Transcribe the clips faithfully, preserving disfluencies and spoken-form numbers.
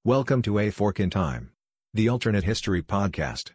Welcome to A Fork in Time, the alternate history podcast.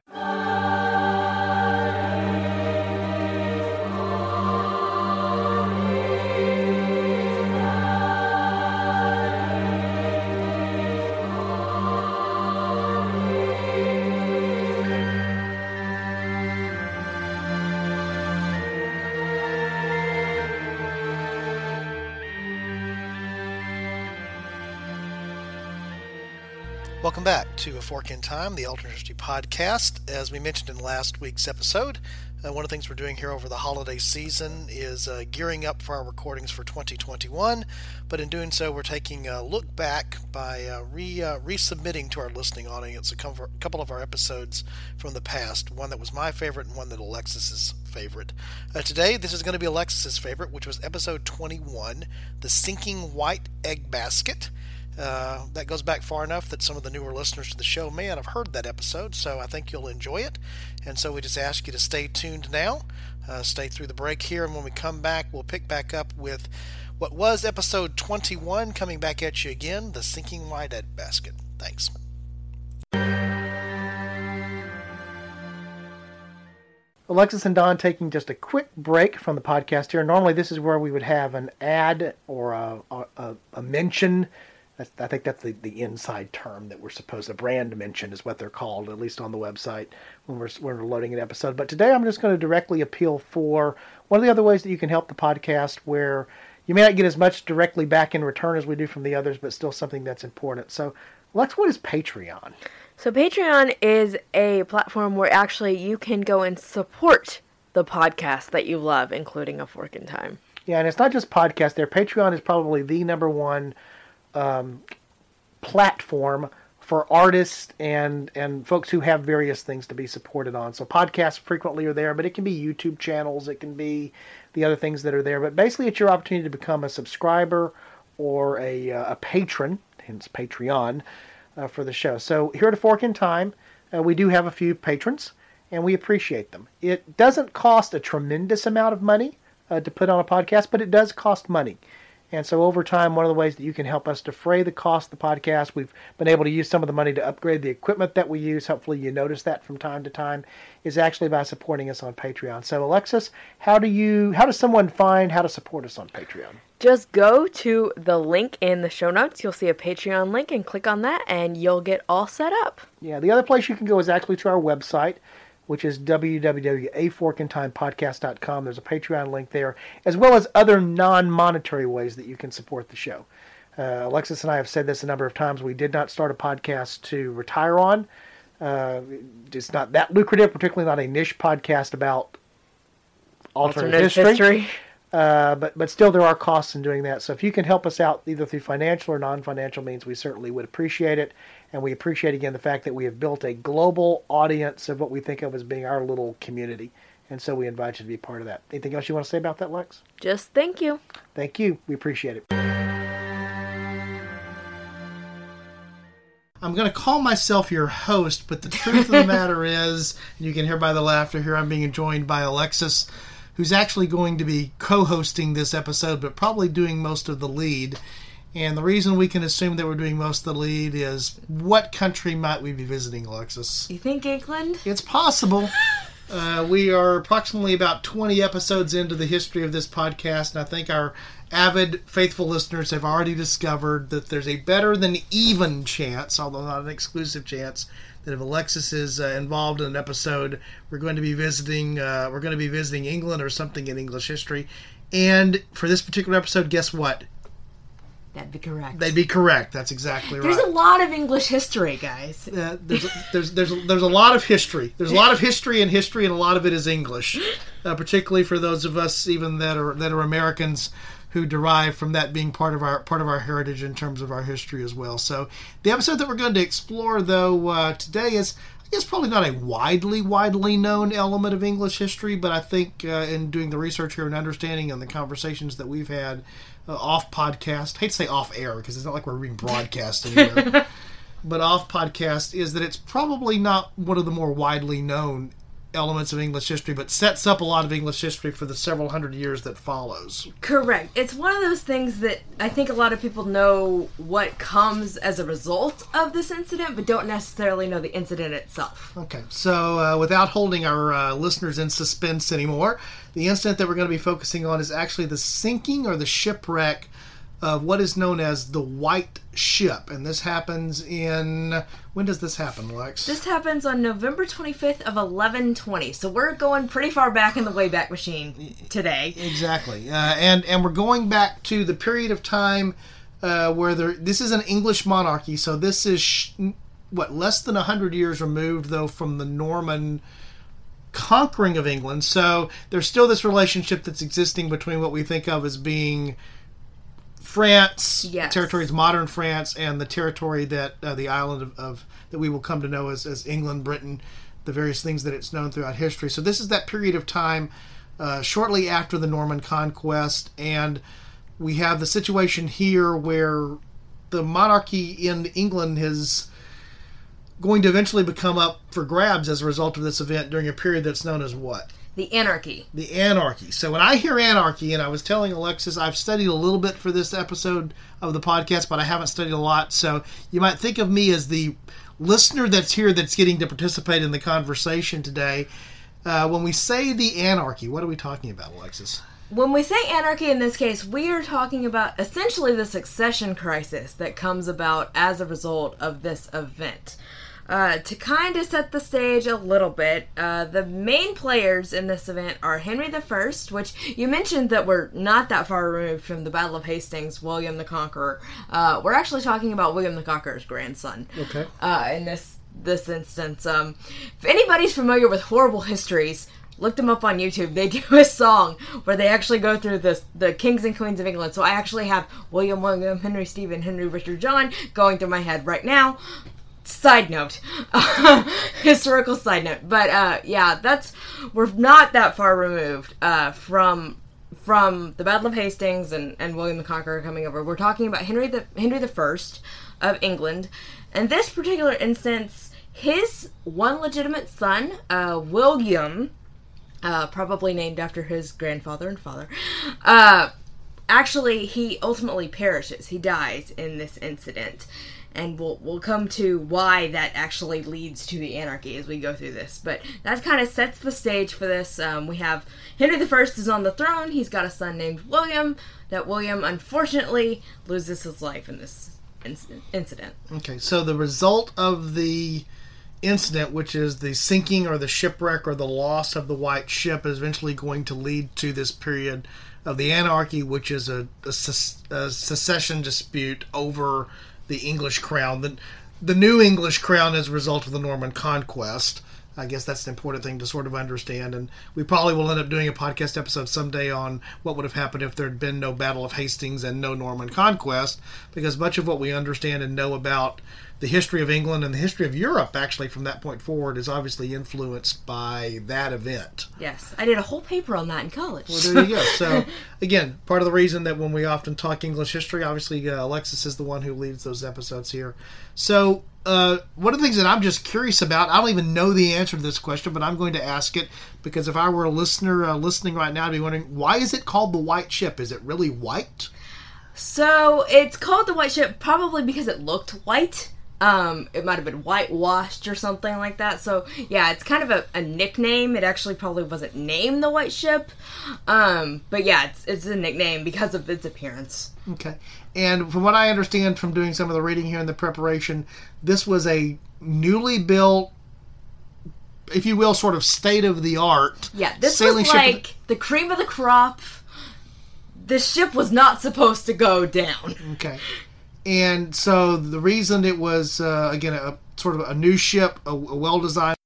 Welcome back to A Fork in Time, the Alternate History Podcast. As we mentioned in last week's episode, uh, one of the things we're doing here over the holiday season is uh, gearing up for our recordings for twenty twenty-one. But in doing so, we're taking a look back by uh, re, uh, resubmitting to our listening audience a couple of our episodes from the past, one that was my favorite and one that Alexis's favorite. Uh, today, this is going to be Alexis's favorite, which was episode twenty-one, The Sinking White Egg Basket. Uh, that goes back far enough that some of the newer listeners to the show may not have heard that episode, so I think you'll enjoy it. And so we just ask you to stay tuned now, uh, stay through the break here, and when we come back, we'll pick back up with what was episode twenty-one, coming back at you again, The Sinking White Egg Basket. Thanks. Alexis and Don taking just a quick break from the podcast here. Normally this is where we would have an ad or a, a, a mention. That's, I think that's the, the inside term that we're supposed to, brand mention is what they're called, at least on the website when we're, when we're loading an episode. But today I'm just going to directly appeal for one of the other ways that you can help the podcast where you may not get as much directly back in return as we do from the others, but still something that's important. So, Lex, what is Patreon? So Patreon is a platform where actually you can go and support the podcast that you love, including A Fork in Time. Yeah, and it's not just podcast there. Patreon is probably the number one Um, platform for artists and and folks who have various things to be supported on. So podcasts frequently are there, but it can be YouTube channels, it can be the other things that are there. But basically, it's your opportunity to become a subscriber or a uh, a patron, hence Patreon, uh, for the show. So here at A Fork in Time, uh, we do have a few patrons, and we appreciate them. It doesn't cost a tremendous amount of money uh, to put on a podcast, but it does cost money. And so over time, one of the ways that you can help us defray the cost of the podcast, we've been able to use some of the money to upgrade the equipment that we use. Hopefully you notice that from time to time, is actually by supporting us on Patreon. So Alexis, how do you, how does someone find how to support us on Patreon? Just go to the link in the show notes. You'll see a Patreon link and click on that and you'll get all set up. Yeah, the other place you can go is actually to our website, which is w w w dot a fork in time podcast dot com. There's a Patreon link there, as well as other non-monetary ways that you can support the show. Uh, Alexis and I have said this a number of times. We did not start a podcast to retire on. Uh, it's not that lucrative, particularly not a niche podcast about alternate, alternate history. history. Uh, but, but still, there are costs in doing that. So if you can help us out either through financial or non-financial means, we certainly would appreciate it. And we appreciate, again, the fact that we have built a global audience of what we think of as being our little community. And so we invite you to be part of that. Anything else you want to say about that, Lex? Just thank you. Thank you. We appreciate it. I'm going to call myself your host, but the truth of the matter is, and you can hear by the laughter here, I'm being joined by Alexis, who's actually going to be co-hosting this episode, but probably doing most of the lead. And the reason we can assume that we're doing most of the lead is, what country might we be visiting, Alexis? You think England? It's possible. Uh, we are approximately about twenty episodes into the history of this podcast, and I think our avid, faithful listeners have already discovered that there's a better than even chance, although not an exclusive chance, that if Alexis is uh, involved in an episode, we're going to be visiting. Uh, we're going to be visiting England or something in English history. And for this particular episode, guess what? That'd be correct. They'd be correct. That's exactly right. There's a lot of English history, guys. Uh, there's, a, there's there's a, there's a lot of history. There's a lot of history in history, and a lot of it is English, uh, particularly for those of us even that are that are Americans who derive from that being part of our part of our heritage in terms of our history as well. So the episode that we're going to explore, though, uh, today is, I guess, probably not a widely, widely known element of English history, but I think uh, in doing the research here and understanding and the conversations that we've had uh, off podcast, I hate to say off air because it's not like we're being broadcast anywhere, but off podcast, is that it's probably not one of the more widely known elements of English history, but sets up a lot of English history for the several hundred years that follows. Correct. It's one of those things that I think a lot of people know what comes as a result of this incident, but don't necessarily know the incident itself. Okay, so uh, without holding our uh, listeners in suspense anymore, the incident that we're going to be focusing on is actually the sinking or the shipwreck of what is known as the White Ship. And this happens in... When does this happen, Lex? This happens on November twenty-fifth of eleven twenty. So we're going pretty far back in the Wayback Machine today. Exactly. Uh, and, and we're going back to the period of time uh, where there... This is an English monarchy, so this is, sh- what, less than one hundred years removed, though, from the Norman conquering of England. So there's still this relationship that's existing between what we think of as being... France, yes. territories, modern France, and the territory that uh, the island of, of that we will come to know as, as England, Britain, the various things that it's known throughout history. So this is that period of time uh, shortly after the Norman conquest, and we have the situation here where the monarchy in England is going to eventually become up for grabs as a result of this event during a period that's known as what? The anarchy. The anarchy. So when I hear anarchy, and I was telling Alexis, I've studied a little bit for this episode of the podcast, but I haven't studied a lot. So you might think of me as the listener that's here that's getting to participate in the conversation today. Uh, when we say the anarchy, what are we talking about, Alexis? When we say anarchy in this case, we are talking about essentially the succession crisis that comes about as a result of this event. Uh, to kind of set the stage a little bit, uh, the main players in this event are Henry the First, which you mentioned that we're not that far removed from the Battle of Hastings, William the Conqueror. Uh, we're actually talking about William the Conqueror's grandson. Okay. Uh, in this this instance, um, if anybody's familiar with horrible histories, look them up on YouTube. They do a song where they actually go through the the kings and queens of England. So I actually have William, William, Henry, Stephen, Henry, Richard, John going through my head right now. Side note. Historical side note. But, uh, yeah, that's... We're not that far removed uh, from from the Battle of Hastings and, and William the Conqueror coming over. We're talking about Henry the Henry the First of England. In this particular instance, his one legitimate son, uh, William, uh, probably named after his grandfather and father, uh, actually, he ultimately perishes. He dies in this incident. And we'll we'll come to why that actually leads to the anarchy as we go through this. But that kind of sets the stage for this. Um, we have Henry the First is on the throne. He's got a son named William. That William, unfortunately, loses his life in this inc- incident. Okay, so the result of the incident, which is the sinking or the shipwreck or the loss of the White Ship, is eventually going to lead to this period of the anarchy, which is a, a, a secession dispute over the English crown, the, the new English crown as a result of the Norman conquest. I guess that's an important thing to sort of understand, and we probably will end up doing a podcast episode someday on what would have happened if there had been no Battle of Hastings and no Norman conquest, because much of what we understand and know about the history of England and the history of Europe, actually, from that point forward, is obviously influenced by that event. Yes, I did a whole paper on that in college. Well, there you go. So, again, part of the reason that when we often talk English history, obviously uh, Alexis is the one who leads those episodes here. So, uh, one of the things that I'm just curious about, I don't even know the answer to this question, but I'm going to ask it, because if I were a listener uh, listening right now, I'd be wondering, why is it called the White Ship? Is it really white? So, it's called the White Ship probably because it looked white. Um, it might have been whitewashed or something like that. So, yeah, it's kind of a, a nickname. It actually probably wasn't named the White Ship. Um, but yeah, it's it's a nickname because of its appearance. Okay. And from what I understand from doing some of the reading here in the preparation, this was a newly built, if you will, sort of state-of-the-art Yeah, this sailing was ship. like the cream of the crop. This ship was not supposed to go down. Okay. And so the reason it was, uh, again, a sort of a new ship, a, a well-designed,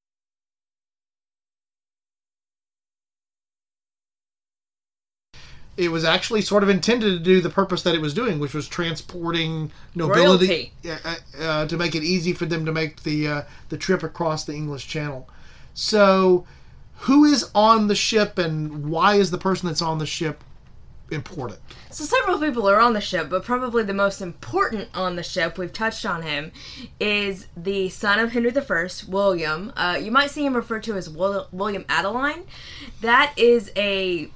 it was actually sort of intended to do the purpose that it was doing, which was transporting nobility uh, uh, to make it easy for them to make the uh, the trip across the English Channel. So who is on the ship, and why is the person that's on the ship important? So several people are on the ship, but probably the most important on the ship, we've touched on him, is the son of Henry the First, William. Uh, you might see him referred to as Will- William Adeline. That is a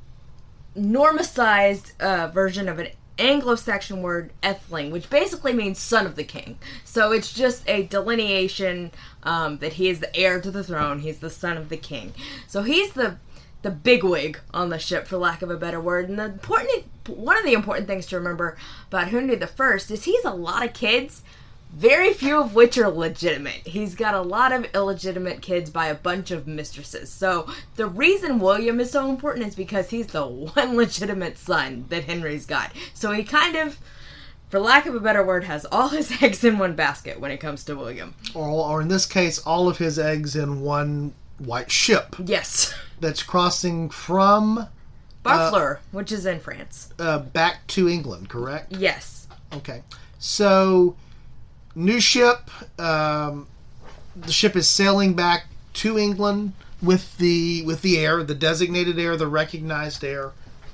normicized uh, version of an Anglo-Saxon word Etheling, which basically means son of the king. So it's just a delineation um, that he is the heir to the throne. He's the son of the king. So he's the the bigwig on the ship, for lack of a better word. And the important, one of the important things to remember about Henry the First is he has a lot of kids, very few of which are legitimate. He's got a lot of illegitimate kids by a bunch of mistresses. So the reason William is so important is because he's the one legitimate son that Henry's got. So he kind of, for lack of a better word, has all his eggs in one basket when it comes to William. Or, or in this case, all of his eggs in one white ship. Yes. That's crossing from Barfleur, uh, which is in France. Uh, back to England, correct? Yes. Okay. So, new ship. Um, the ship is sailing back to England with the with the heir, the designated heir, the recognized heir.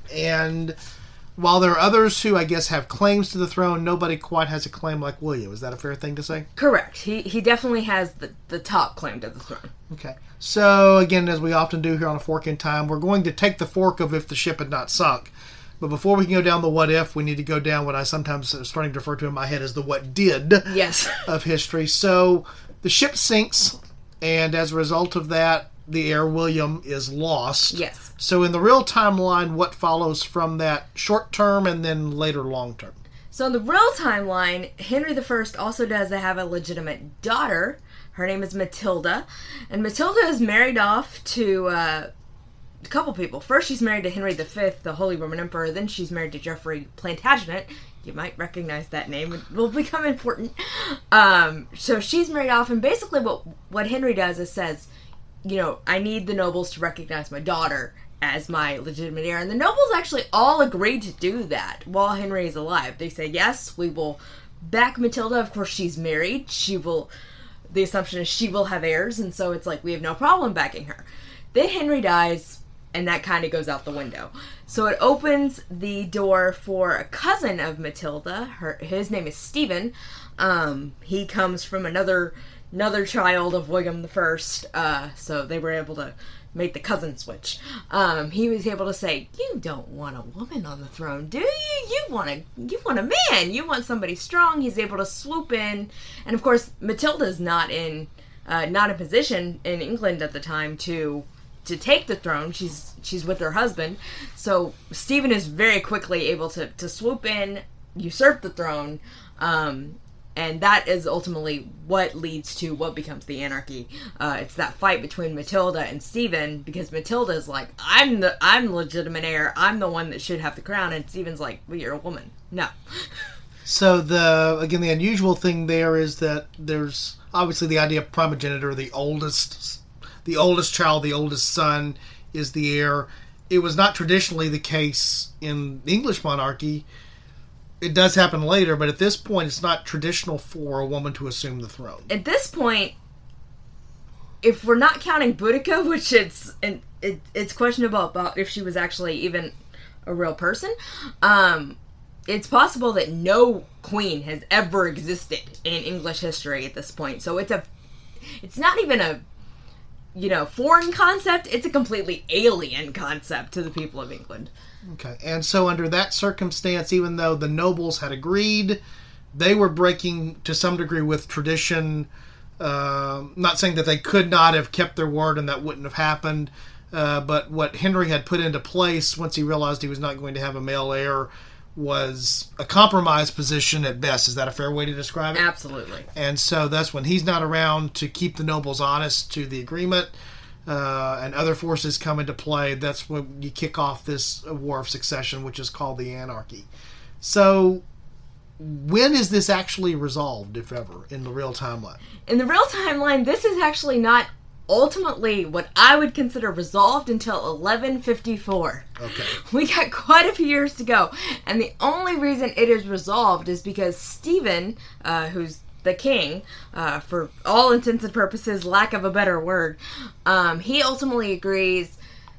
And while there are others who, I guess, have claims to the throne, nobody quite has a claim like William. Is that a fair thing to say? Correct. He he definitely has the, the top claim to the throne. Okay. So, again, as we often do here on A Fork in Time, we're going to take the fork of if the ship had not sunk. But before we can go down the what if, we need to go down what I sometimes am starting to refer to in my head as the what did yes. of history. So, the ship sinks, and as a result of that, the heir, William, is lost. Yes. So, in the real timeline, what follows from that short term and then later long term? So, in the real timeline, Henry the First also does have a legitimate daughter. Her name is Matilda. And Matilda is married off to uh, a couple people. First, she's married to Henry the Fifth, the Holy Roman Emperor. Then she's married to Geoffrey Plantagenet. You might recognize that name. It will become important. Um, so she's married off. And basically what, what Henry does is says, you know, I need the nobles to recognize my daughter as my legitimate heir. And the nobles actually all agreed to do that while Henry is alive. They say, yes, we will back Matilda. Of course, she's married. She will... The assumption is she will have heirs, and so it's like we have no problem backing her. Then Henry dies, and that kind of goes out the window. So it opens the door for a cousin of Matilda. Her, his name is Stephen. Um, he comes from another another child of William the First, uh, so they were able to make the cousin switch. Um, he was able to say, "You don't want a woman on the throne, do you? You want a you want a man. You want somebody strong." He's able to swoop in, and of course, Matilda's not in uh, not in position in England at the time to to take the throne. She's she's with her husband, so Stephen is very quickly able to to swoop in, usurp the throne. Um, And that is ultimately what leads to what becomes the anarchy. Uh, it's that fight between Matilda and Stephen, because Matilda is like, I'm the I'm the legitimate heir. I'm the one that should have the crown. And Stephen's like, well, you're a woman. No. So, the again, the unusual thing there is that there's obviously the idea of primogeniture, the oldest, the oldest child, the oldest son is the heir. It was not traditionally the case in the English monarchy. It does happen later, but at this point, it's not traditional for a woman to assume the throne. At this point, if we're not counting Boudica, which it's it, it, it's questionable about if she was actually even a real person, um, it's possible that no queen has ever existed in English history at this point. So it's a, it's not even a, you know, foreign concept. It's a completely alien concept to the people of England. Okay, and so under that circumstance, even though the nobles had agreed, they were breaking to some degree with tradition. Uh, not saying that they could not have kept their word and that wouldn't have happened, uh, but what Henry had put into place once he realized he was not going to have a male heir was a compromised position at best. Is that a fair way to describe it? Absolutely. And so that's when he's not around to keep the nobles honest to the agreement. Uh, and other forces come into play. That's when you kick off this war of succession, which is called the anarchy. So, when is this actually resolved, if ever, in the real timeline? In the real timeline, this is actually not ultimately what I would consider resolved until eleven fifty-four. Okay. We got quite a few years to go. And the only reason it is resolved is because Stephen, uh, who's the king, uh, for all intents and purposes, lack of a better word, um, he ultimately agrees,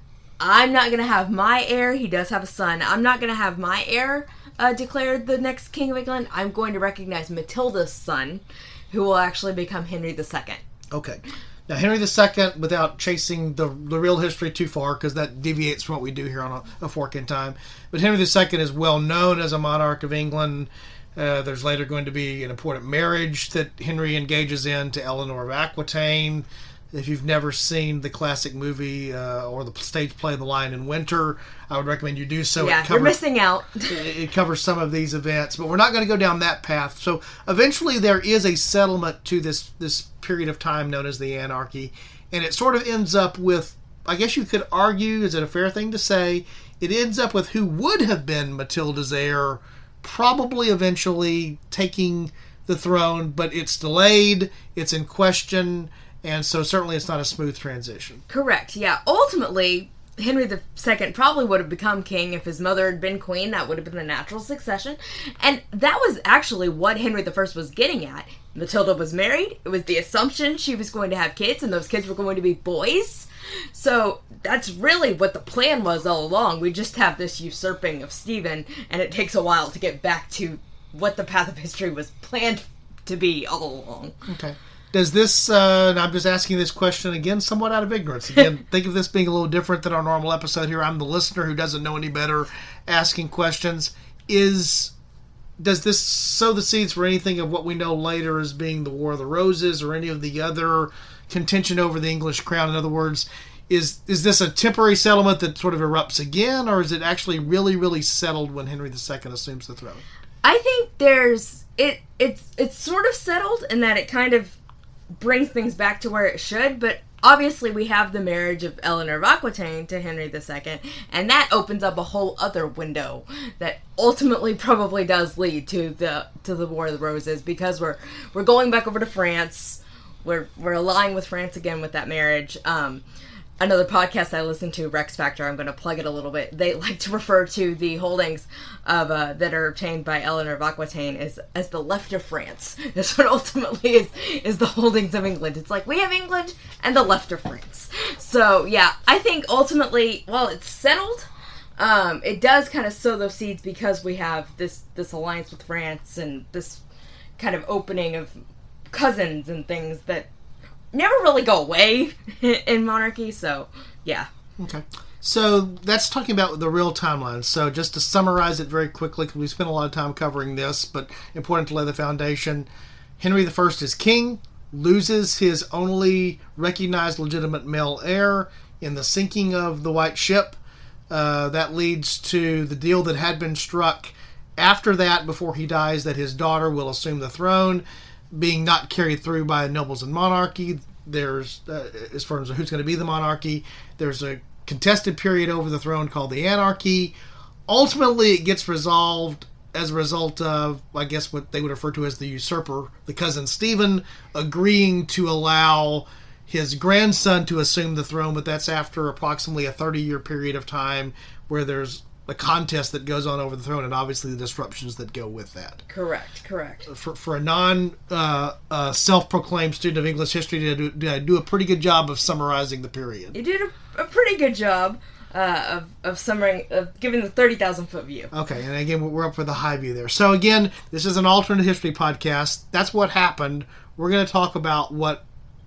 I'm not going to have my heir. He does have a son. I'm not going to have my heir uh, declared the next King of England. I'm going to recognize Matilda's son, who will actually become Henry the Second. Okay. Now, Henry the Second, without chasing the, the real history too far, because that deviates from what we do here on a, a Fork in Time, but Henry the Second is well known as a monarch of England. Uh, there's later going to be an important marriage that Henry engages in to Eleanor of Aquitaine. If you've never seen the classic movie uh, or the stage play The Lion in Winter, I would recommend you do so. Yeah, it covers, you're missing out. it, it covers some of these events, but we're not going to go down that path. So eventually there is a settlement to this, this period of time known as the Anarchy, and it sort of ends up with, I guess you could argue, is it a fair thing to say, it ends up with who would have been Matilda's heir, probably eventually taking the throne, but it's delayed, it's in question, and so certainly it's not a smooth transition. Correct, yeah. Ultimately, Henry the Second probably would have become king if his mother had been queen. That would have been the natural succession. And that was actually what Henry the First was getting at. Matilda was married. It was the assumption she was going to have kids, and those kids were going to be boys. So that's really what the plan was all along. We just have this usurping of Stephen, and it takes a while to get back to what the path of history was planned to be all along. Okay. Does this, uh, and I'm just asking this question again, somewhat out of ignorance. Again, think of this being a little different than our normal episode here. I'm the listener who doesn't know any better, asking questions. Is, does this sow the seeds for anything of what we know later as being the War of the Roses or any of the other contention over the English crown? In other words, is is this a temporary settlement that sort of erupts again, or is it actually really, really settled when Henry the Second assumes the throne? I think there's, it it's it's sort of settled in that it kind of brings things back to where it should, but obviously we have the marriage of Eleanor of Aquitaine to Henry the Second, and that opens up a whole other window that ultimately probably does lead to the to the War of the Roses, because we're we're going back over to France. We're we're allying with France again with that marriage. Um, another podcast I listen to, Rex Factor, I'm going to plug it a little bit. They like to refer to the holdings of uh, that are obtained by Eleanor of Aquitaine as as the left of France. That's what ultimately is is the holdings of England. It's like we have England and the left of France. So yeah, I think ultimately, while it's settled, um, it does kind of sow those seeds because we have this this alliance with France and this kind of opening of cousins and things that never really go away in monarchy, so yeah. Okay. So that's talking about the real timeline. So just to summarize it very quickly, because we spent a lot of time covering this, but important to lay the foundation. Henry the First is king, loses his only recognized legitimate male heir in the sinking of the White Ship. Uh, that leads to the deal that had been struck after that, before he dies, that his daughter will assume the throne, being not carried through by nobles and monarchy. There's, uh, as far as who's going to be the monarchy, there's a contested period over the throne called the Anarchy. Ultimately, it gets resolved as a result of, I guess, what they would refer to as the usurper, the cousin Stephen, agreeing to allow his grandson to assume the throne, but that's after approximately a thirty-year period of time where there's a contest that goes on over the throne, and obviously the disruptions that go with that. Correct, correct. For for a non uh, uh, self-proclaimed student of English history, did I, do, did I do a pretty good job of summarizing the period? You did a, a pretty good job uh, of of summarizing, of giving the thirty thousand foot view. Okay, and again, we're up for the high view there. So again, this is an alternate history podcast. That's what happened. We're going to talk about what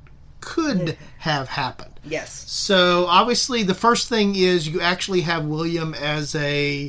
could have happened. Yes. So obviously the first thing is you actually have William as a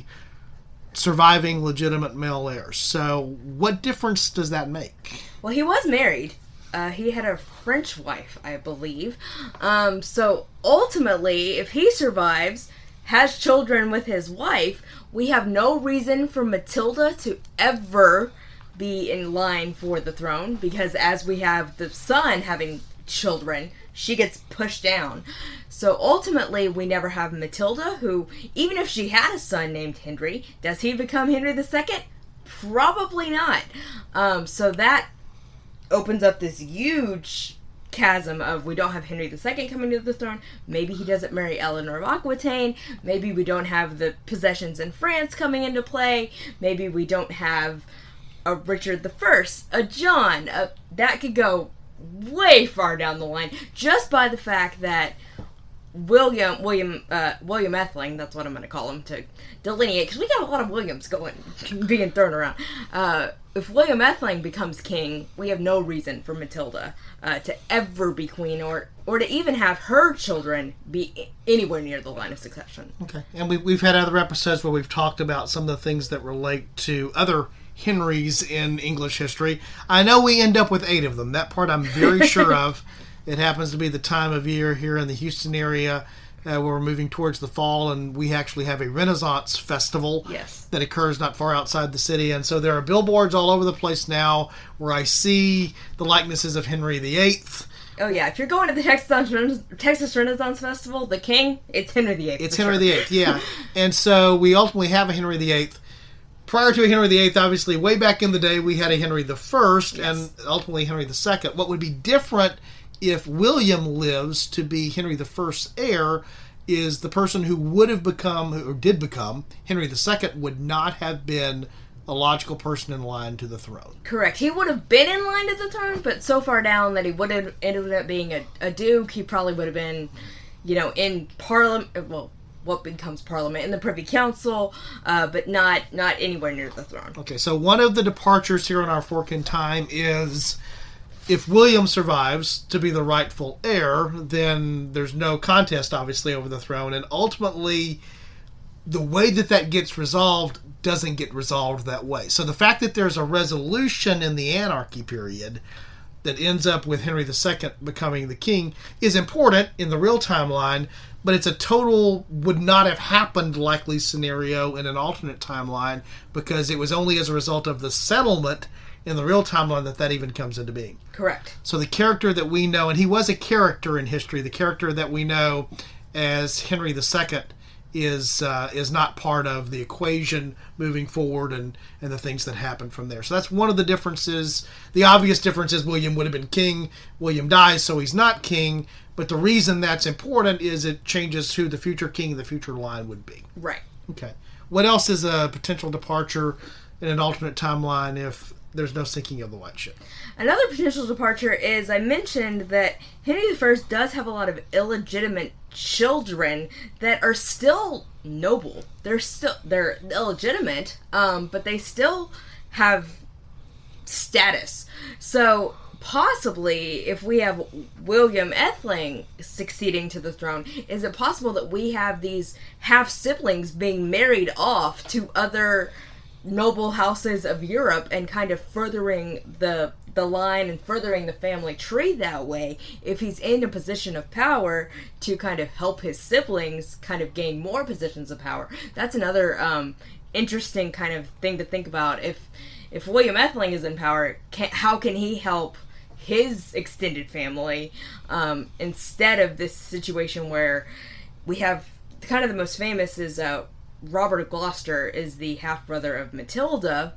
surviving legitimate male heir. So what difference does that make? Well, he was married. Uh, he had a French wife, I believe. Um, so ultimately, if he survives, has children with his wife, we have no reason for Matilda to ever be in line for the throne, because as we have the son having children, she gets pushed down. So ultimately, we never have Matilda, who, even if she had a son named Henry, does he become Henry the Second? Probably not. Um, so that opens up this huge chasm of we don't have Henry the Second coming to the throne. Maybe he doesn't marry Eleanor of Aquitaine. Maybe we don't have the possessions in France coming into play. Maybe we don't have a Richard the First, a John. A, that could go way far down the line just by the fact that William William uh, William Ethling, that's what I'm going to call him to delineate, because we got a lot of Williams going being thrown around. Uh, if William Ethling becomes king, we have no reason for Matilda uh, to ever be queen, or or to even have her children be anywhere near the line of succession. Okay, and we, we've had other episodes where we've talked about some of the things that relate to other Henrys in English history. I know we end up with eight of them. That part I'm very sure of. It happens to be the time of year here in the Houston area uh, where we're moving towards the fall, and we actually have a Renaissance festival yes. that occurs not far outside the city. And so there are billboards all over the place now where I see the likenesses of Henry the Eighth. Oh yeah, if you're going to the Texas, Texas Renaissance Festival, the king, it's Henry the Eighth. It's Henry sure. the Eighth, yeah. And so we ultimately have a Henry the Eighth. Prior to Henry the Eighth, obviously, way back in the day, we had a Henry the First, yes. and ultimately Henry the Second. What would be different if William lives to be Henry the First's heir is the person who would have become, or did become, Henry the Second would not have been a logical person in line to the throne. Correct. He would have been in line to the throne, but so far down that he would have ended up being a, a duke. He probably would have been, you know, in parliament, well, what becomes parliament, in the Privy Council, uh, but not not anywhere near the throne. Okay, so one of the departures here on our fork in time is if William survives to be the rightful heir, then there's no contest, obviously, over the throne, and ultimately the way that that gets resolved doesn't get resolved that way. So the fact that there's a resolution in the anarchy period that ends up with Henry the Second becoming the king is important in the real timeline, but it's a total would not have happened likely scenario in an alternate timeline because it was only as a result of the settlement in the real timeline that that even comes into being. Correct. So the character that we know, and he was a character in history, the character that we know as Henry the Second is uh, is not part of the equation moving forward and, and the things that happen from there. So that's one of the differences. The obvious difference is William would have been king. William dies, so he's not king. But the reason that's important is it changes who the future king of the future line would be. Right. Okay. What else is a potential departure in an alternate timeline if there's no sinking of the white ship? Another potential departure is I mentioned that Henry the First does have a lot of illegitimate children that are still noble. They're still they're illegitimate, um, but they still have status. So possibly, if we have William Ethling succeeding to the throne, is it possible that we have these half siblings being married off to other noble houses of Europe and kind of furthering the the line and furthering the family tree that way, if he's in a position of power to kind of help his siblings kind of gain more positions of power? That's another um, interesting kind of thing to think about. If if William Ethling is in power, can, how can he help his extended family um, instead of this situation where we have kind of the most famous is uh, Robert of Gloucester is the half-brother of Matilda,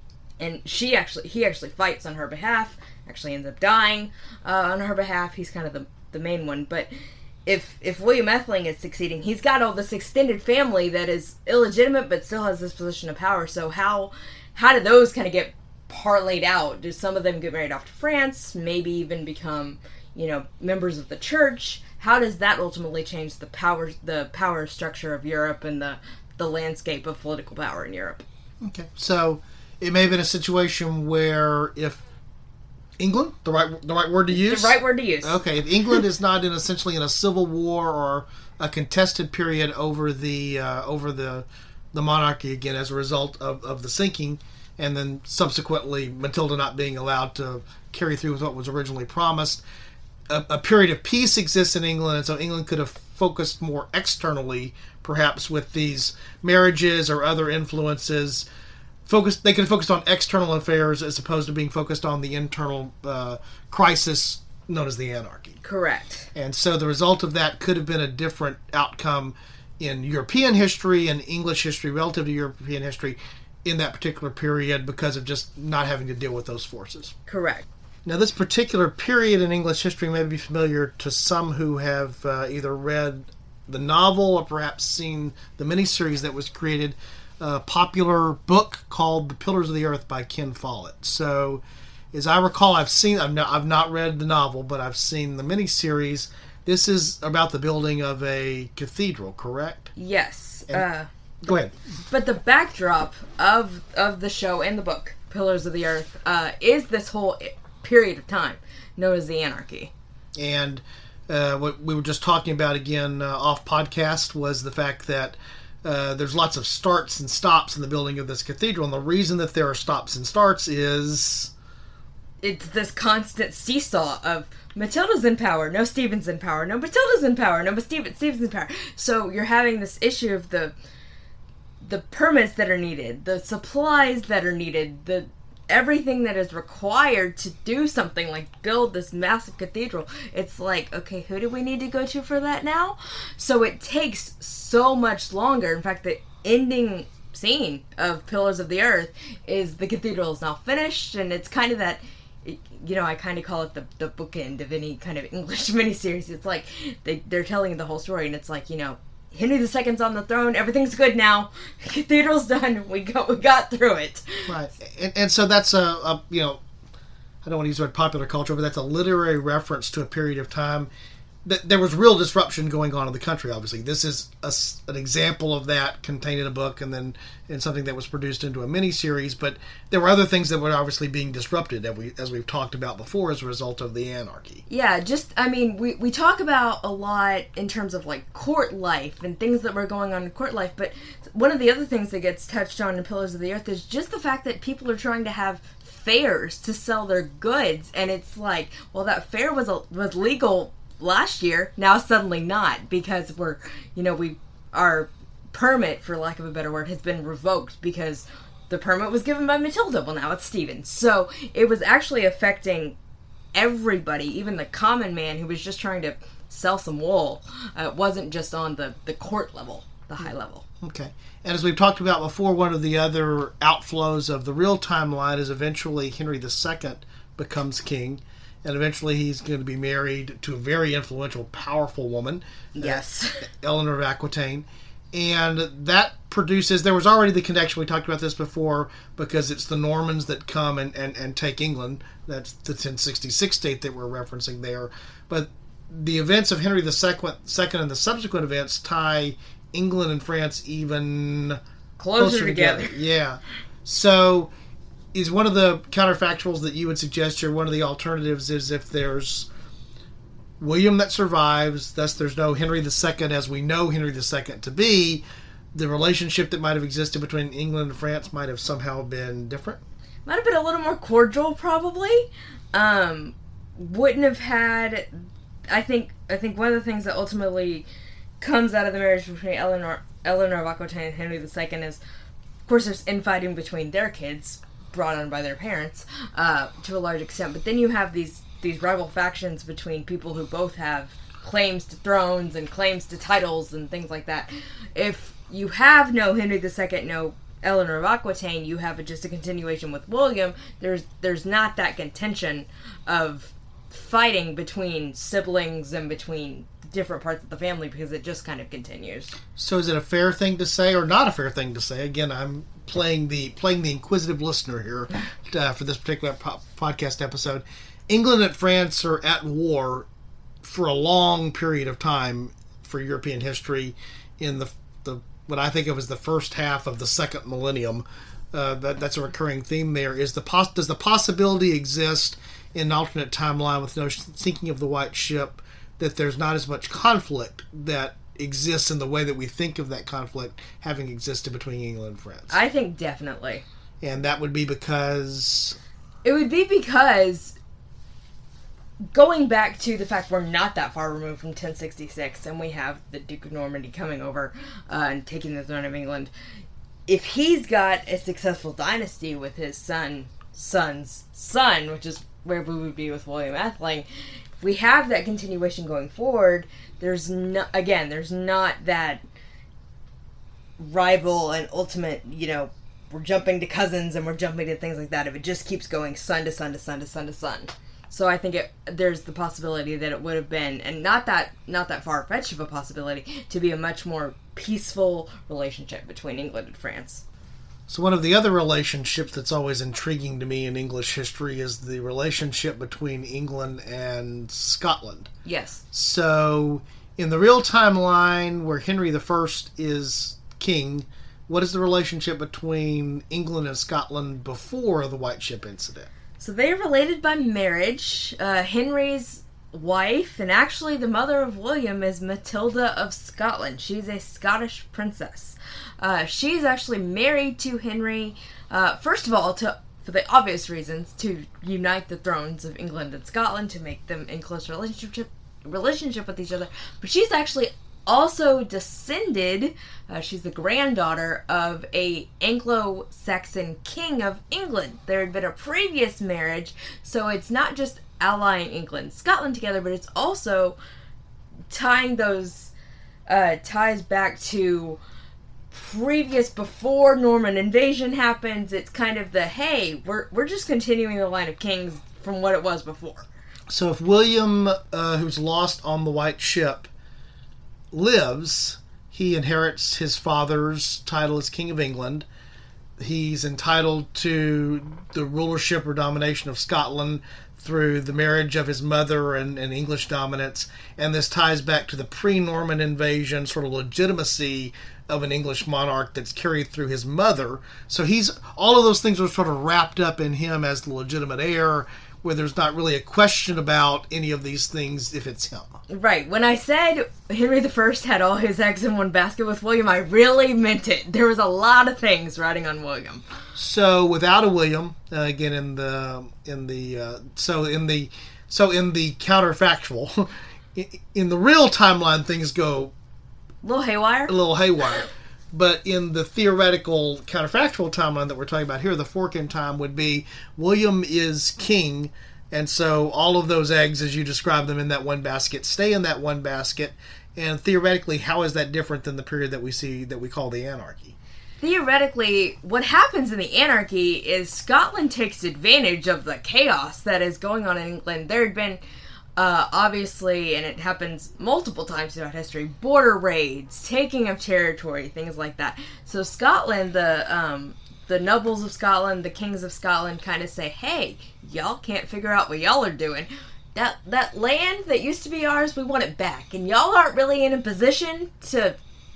and she actually he actually fights on her behalf, actually ends up dying uh, on her behalf. He's kind of the, the main one, but if if William Ethling is succeeding, he's got all this extended family that is illegitimate but still has this position of power. So how how do those kind of get parlayed out? Do some of them get married off to France, maybe even become, you know, members of the church? How does that ultimately change the power the power structure of Europe and the the landscape of political power in Europe? Okay, so it may have been a situation where if England, the right the right word to use? The right word to use. Okay, if England is not in essentially in a civil war or a contested period over the uh, over the the monarchy again as a result of, of the sinking, and then subsequently Matilda not being allowed to carry through with what was originally promised, a, a period of peace exists in England, and so England could have focused more externally, perhaps with these marriages or other influences. Focus, they could have focused on external affairs as opposed to being focused on the internal uh, crisis known as the anarchy. Correct. And so the result of that could have been a different outcome in European history and English history relative to European history in that particular period because of just not having to deal with those forces. Correct. Now, this particular period in English history may be familiar to some who have uh, either read the novel or perhaps seen the miniseries that was created, a popular book called The Pillars of the Earth by Ken Follett. So, as I recall, I've seen, I've not, I've not read the novel, but I've seen the miniseries. This is about the building of a cathedral, correct? Yes. And, uh, go ahead. But the backdrop of of the show and the book, Pillars of the Earth, uh, is this whole period of time known as the Anarchy. And uh, what we were just talking about again uh, off podcast was the fact that uh, there's lots of starts and stops in the building of this cathedral. And the reason that there are stops and starts is... it's this constant seesaw of Matilda's in power, no Stephen's in power, no Matilda's in power, no Stephen, Stephen's in power. So you're having this issue of the the permits that are needed, the supplies that are needed, the everything that is required to do something like build this massive cathedral. It's like, okay, who do we need to go to for that now? So it takes so much longer. In fact, the ending scene of Pillars of the Earth is the cathedral is now finished, and it's kind of that, you know, I kind of call it the, the bookend of any kind of English miniseries. It's like they, they're telling the whole story, and it's like, you know, Henry the Second's on the throne, everything's good now, cathedral's done, we got we got through it. Right, and, and so that's a, a, you know, I don't want to use the word popular culture, but that's a literary reference to a period of time that there was real disruption going on in the country, obviously. This is a, an example of that contained in a book and then in something that was produced into a miniseries, but there were other things that were obviously being disrupted, as, we, as we've talked about before, as a result of the anarchy. Yeah, just, I mean, we, we talk about a lot in terms of, like, court life and things that were going on in court life, but one of the other things that gets touched on in Pillars of the Earth is just the fact that people are trying to have fairs to sell their goods, and it's like, well, that fair was a, was legal last year, now suddenly not, because we're, you know, we, our permit, for lack of a better word, has been revoked because the permit was given by Matilda. Well, now it's Stephen. So it was actually affecting everybody, even the common man who was just trying to sell some wool. Uh, it wasn't just on the, the court level, the high level. Okay. And as we've talked about before, one of the other outflows of the real timeline is eventually Henry the Second becomes king. And eventually he's going to be married to a very influential, powerful woman. Yes. Uh, Eleanor of Aquitaine. And that produces... There was already the connection, we talked about this before, because it's the Normans that come and, and, and take England. That's the ten sixty-six date that we're referencing there. But the events of Henry the Second, second and the subsequent events tie England and France even closer, closer together. together. Yeah. So... is one of the counterfactuals that you would suggest here, one of the alternatives is if there's William that survives, thus there's no Henry the Second as we know Henry the Second to be, the relationship that might have existed between England and France might have somehow been different? Might have been a little more cordial, probably. Um, wouldn't have had... I think I think one of the things that ultimately comes out of the marriage between Eleanor, Eleanor of Aquitaine and Henry the Second is, of course, there's infighting between their kids, brought on by their parents, uh, to a large extent. But then you have these these rival factions between people who both have claims to thrones and claims to titles and things like that. If you have no Henry the Second, no Eleanor of Aquitaine, you have a, just a continuation with William. There's there's not that contention of fighting between siblings and between different parts of the family, because it just kind of continues. So is it a fair thing to say or not a fair thing to say? Again, I'm playing the playing the inquisitive listener here uh, for this particular po- podcast episode. England and France are at war for a long period of time for European history in the the what I think of as the first half of the second millennium. Uh, that that's a recurring theme there. Is the pos- does the possibility exist in an alternate timeline with no sinking of the White Ship that there's not as much conflict that exists in the way that we think of that conflict having existed between England and France? I think definitely. And that would be because... It would be because, going back to the fact we're not that far removed from ten sixty-six, and we have the Duke of Normandy coming over uh, and taking the throne of England, if he's got a successful dynasty with his son, son's son, which is where we would be with William Atheling, we have that continuation going forward. There's no, again, there's not that rival and ultimate, you know, we're jumping to cousins and we're jumping to things like that. If it just keeps going son to son to son to son to son. So I think it, there's the possibility that it would have been, and not that not that far-fetched of a possibility, to be a much more peaceful relationship between England and France. So one of the other relationships that's always intriguing to me in English history is the relationship between England and Scotland. Yes. So in the real timeline where Henry the First is king, what is the relationship between England and Scotland before the White Ship incident? So they're related by marriage. Uh, Henry's wife, and actually the mother of William, is Matilda of Scotland. She's a Scottish princess. Uh, she's actually married to Henry, uh, first of all, to for the obvious reasons, to unite the thrones of England and Scotland, to make them in close relationship relationship with each other. But she's actually also descended, uh, she's the granddaughter of a Anglo-Saxon king of England. There had been a previous marriage, so it's not just allying England and Scotland together, but it's also tying those uh, ties back to previous, before Norman invasion happens. It's kind of the, hey, we're we're just continuing the line of kings from what it was before. So if William, uh, who's lost on the White Ship, lives, he inherits his father's title as King of England. He's entitled to the rulership or domination of Scotland through the marriage of his mother and, and English dominance. And this ties back to the pre-Norman invasion sort of legitimacy of an English monarch that's carried through his mother. So he's, all of those things are sort of wrapped up in him as the legitimate heir, where there's not really a question about any of these things if it's him. Right. When I said Henry the First had all his eggs in one basket with William, I really meant it. There was a lot of things riding on William. So without a William, uh, again in the in the uh, so in the so in the counterfactual, in the real timeline things go A little haywire. a little haywire. But in the theoretical counterfactual timeline that we're talking about here, the fork in time would be William is king, and so all of those eggs, as you describe them in that one basket, stay in that one basket. And theoretically, how is that different than the period that we see that we call the anarchy? Theoretically, what happens in the anarchy is Scotland takes advantage of the chaos that is going on in England. There had been, uh, obviously, and it happens multiple times throughout history, border raids, taking of territory, things like that. So Scotland, the um, the nobles of Scotland, the kings of Scotland kind of say, hey, y'all can't figure out what y'all are doing. That, that land that used to be ours, we want it back. And y'all aren't really in a position to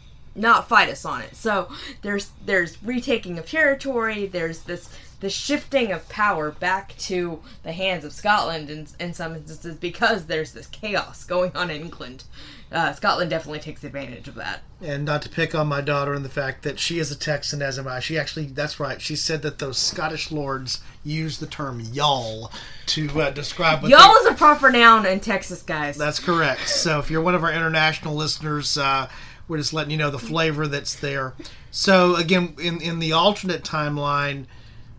not fight us on it. So there's there's retaking of territory, there's this the shifting of power back to the hands of Scotland in, in some instances, because there's this chaos going on in England. Uh, Scotland definitely takes advantage of that. And not to pick on my daughter and the fact that she is a Texan, as am I. She actually, that's right, she said that those Scottish lords use the term y'all to uh, describe what y'all they... is a proper noun in Texas, guys. That's correct. So if you're one of our international listeners, uh, we're just letting you know the flavor that's there. So again, in, in the alternate timeline,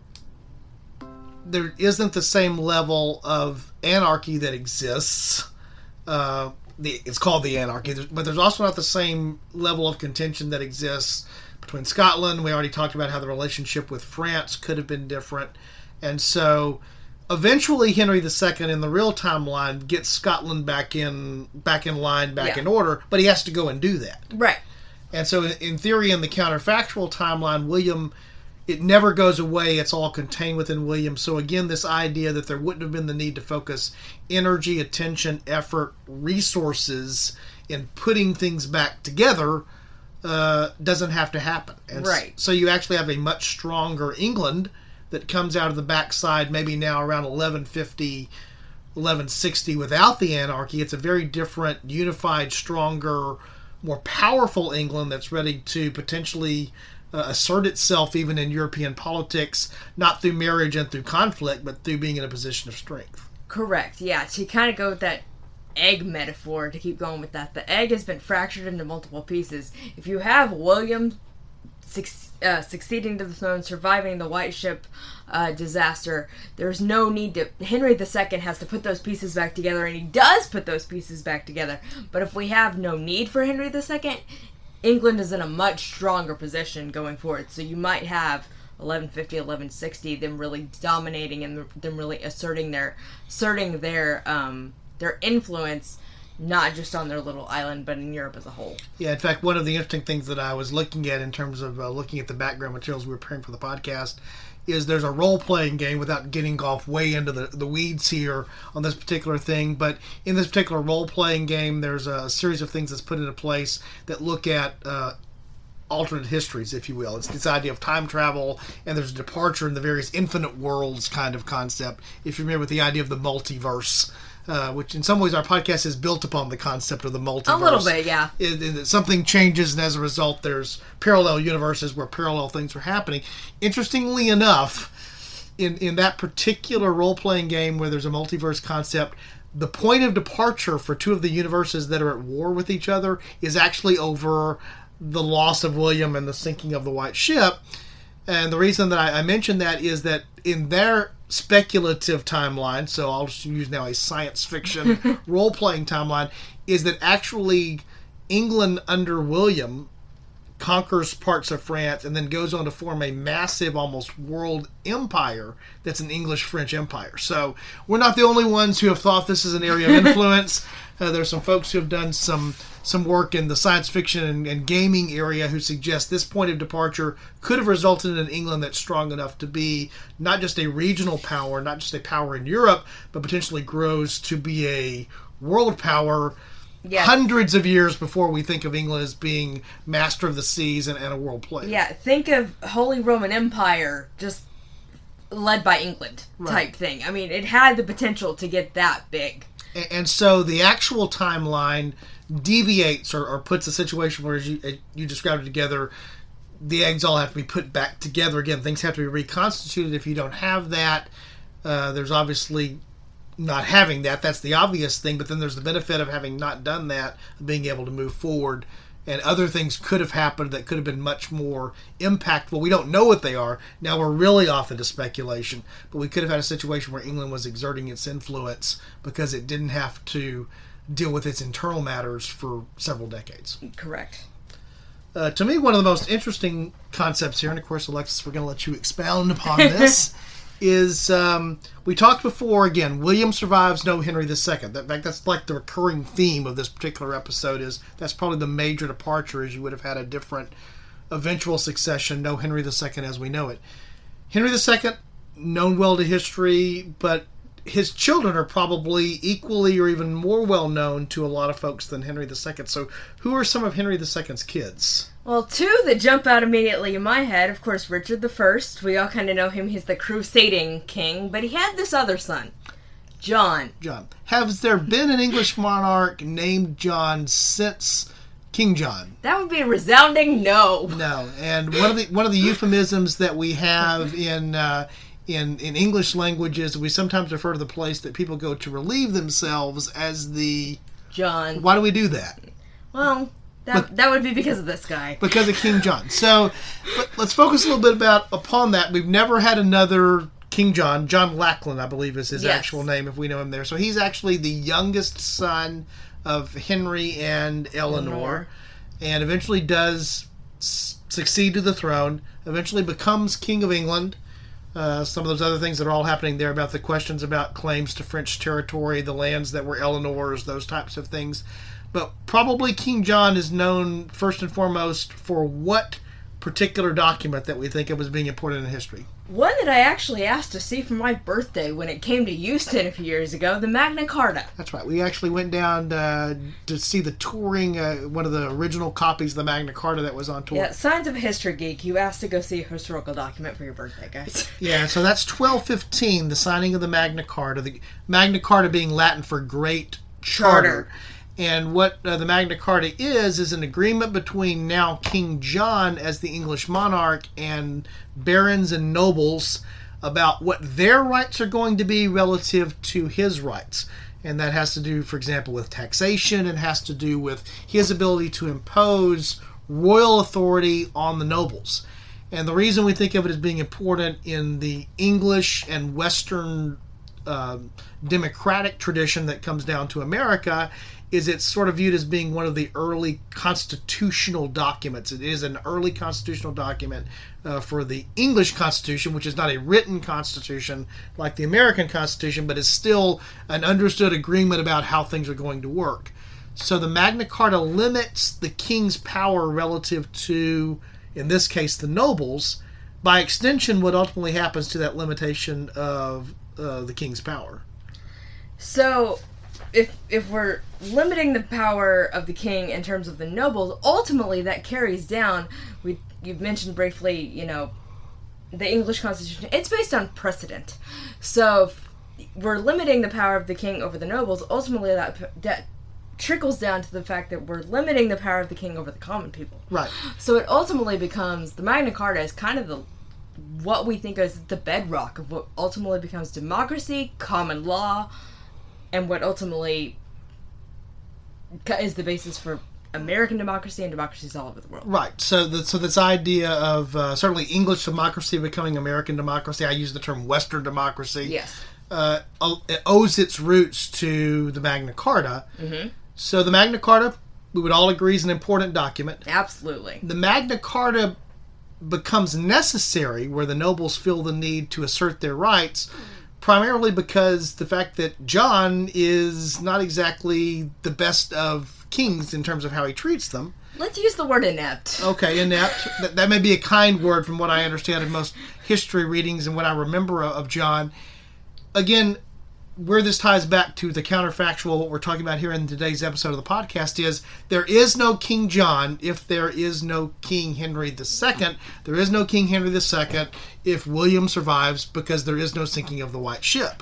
there isn't the same level of anarchy that exists. Uh, the, it's called the anarchy, but there's also not the same level of contention that exists between Scotland. We already talked about how the relationship with France could have been different. And so eventually Henry the Second in the real timeline gets Scotland back in back in line, back Yeah. in order, but he has to go and do that. Right. And so in theory, in the counterfactual timeline, William, it never goes away. It's all contained within William. So again, this idea that there wouldn't have been the need to focus energy, attention, effort, resources in putting things back together uh, doesn't have to happen. And Right. so you actually have a much stronger England that comes out of the backside, maybe now around eleven fifty, eleven sixty, without the anarchy. It's a very different, unified, stronger, more powerful England that's ready to potentially uh, assert itself even in European politics, not through marriage and through conflict, but through being in a position of strength. Correct, yeah. To kind of go with that egg metaphor, to keep going with that, the egg has been fractured into multiple pieces. If you have William suc- uh, succeeding to the throne, surviving the White Ship uh, disaster, there's no need to... Henry the Second has to put those pieces back together, and he does put those pieces back together. But if we have no need for Henry the Second, England is in a much stronger position going forward. So you might have eleven fifty, eleven sixty, them really dominating and them really asserting their asserting their um, their influence not just on their little island, but in Europe as a whole. Yeah, in fact, one of the interesting things that I was looking at in terms of uh, looking at the background materials we were preparing for the podcast is there's a role-playing game, without getting off way into the, the weeds here on this particular thing, but in this particular role-playing game, there's a series of things that's put into place that look at uh, alternate histories, if you will. It's this idea of time travel, and there's a departure in the various infinite worlds kind of concept, if you're familiar with the idea of the multiverse. Uh, which in some ways our podcast is built upon the concept of the multiverse. A little bit, yeah. It, it, something changes, and as a result, there's parallel universes where parallel things are happening. Interestingly enough, in, in that particular role-playing game where there's a multiverse concept, the point of departure for two of the universes that are at war with each other is actually over the loss of William and the sinking of the White Ship. And the reason that I, I mentioned that is that in their speculative timeline, so I'll just use now a science fiction role-playing timeline, is that actually England under William conquers parts of France and then goes on to form a massive, almost world empire that's an English-French empire. So we're not the only ones who have thought this is an area of influence. Uh, there's some folks who have done some some work in the science fiction and, and gaming area who suggest this point of departure could have resulted in an England that's strong enough to be not just a regional power, not just a power in Europe, but potentially grows to be a world power. Yes. Hundreds of years before we think of England as being master of the seas and, and a world player. Yeah, think of Holy Roman Empire just led by England type right. thing. I mean, it had the potential to get that big. And, and so the actual timeline deviates or, or puts a situation where, as you, as you described it together, the eggs all have to be put back together again. Things have to be reconstituted. If you don't have that, uh, there's obviously not having that. That's the obvious thing, but then there's the benefit of having not done that, being able to move forward, and other things could have happened that could have been much more impactful. We don't know what they are. Now we're really off into speculation, but we could have had a situation where England was exerting its influence because it didn't have to deal with its internal matters for several decades. Correct. Uh, to me, one of the most interesting concepts here, and of course, Alexis, we're going to let you expound upon this, is um, we talked before, again, William survives, no Henry the Second. In fact, that's like the recurring theme of this particular episode, is that's probably the major departure, is you would have had a different eventual succession, no Henry the Second as we know it. Henry the Second, known well to history, but his children are probably equally or even more well known to a lot of folks than Henry the Second. So who are some of Henry the Second's kids? Well, two that jump out immediately in my head, of course, Richard the First. We all kind of know him. He's the crusading king. But he had this other son, John. John. Has there been an English monarch named John since King John? That would be a resounding no. No. And one of the one of the euphemisms that we have in uh, in in English languages, we sometimes refer to the place that people go to relieve themselves as the John. Why do we do that? Well, That, that would be because of this guy. Because of King John. So let, let's focus a little bit about upon that. We've never had another King John. John Lackland, I believe, is his yes. actual name, if we know him there. So he's actually the youngest son of Henry and Eleanor, Eleanor. and eventually does s- succeed to the throne, eventually becomes King of England. Uh, some of those other things that are all happening there about the questions about claims to French territory, the lands that were Eleanor's, those types of things. But probably King John is known first and foremost for what particular document that we think of as being important in history? One that I actually asked to see for my birthday when it came to Euston a few years ago, the Magna Carta. That's right. We actually went down uh, to see the touring, uh, one of the original copies of the Magna Carta that was on tour. Yeah, Signs of a History Geek. You asked to go see a historical document for your birthday, guys. Yeah, so that's twelve fifteen, the signing of the Magna Carta. The Magna Carta being Latin for Great Charter. Charter. And what uh, the Magna Carta is, is an agreement between now King John as the English monarch and barons and nobles about what their rights are going to be relative to his rights. And that has to do, for example, with taxation. It has to do with his ability to impose royal authority on the nobles. And the reason we think of it as being important in the English and Western uh, democratic tradition that comes down to America is it's sort of viewed as being one of the early constitutional documents. It is an early constitutional document uh, for the English Constitution, which is not a written constitution like the American Constitution, but is still an understood agreement about how things are going to work. So the Magna Carta limits the king's power relative to, in this case, the nobles. By extension, what ultimately happens to that limitation of uh, the king's power? So, if if we're limiting the power of the king in terms of the nobles, ultimately that carries down. We you've mentioned briefly, you know, the English Constitution. It's based on precedent. So, if we're limiting the power of the king over the nobles. Ultimately, that that trickles down to the fact that we're limiting the power of the king over the common people. Right. So it ultimately becomes, the Magna Carta is kind of the what we think is the bedrock of what ultimately becomes democracy, common law, and what ultimately is the basis for American democracy and democracies all over the world. Right. So, the, so this idea of uh, certainly English democracy becoming American democracy. I use the term Western democracy. Yes. Uh, it owes its roots to the Magna Carta. Mm-hmm. So the Magna Carta, we would all agree, is an important document. Absolutely. The Magna Carta becomes necessary where the nobles feel the need to assert their rights, primarily because the fact that John is not exactly the best of kings in terms of how he treats them. Let's use the word inept. Okay, inept. that, that may be a kind word from what I understand of most history readings and what I remember of John. Again, where this ties back to the counterfactual, what we're talking about here in today's episode of the podcast is there is no King John if there is no King Henry the Second. There is no King Henry the Second if William survives because there is no sinking of the White Ship.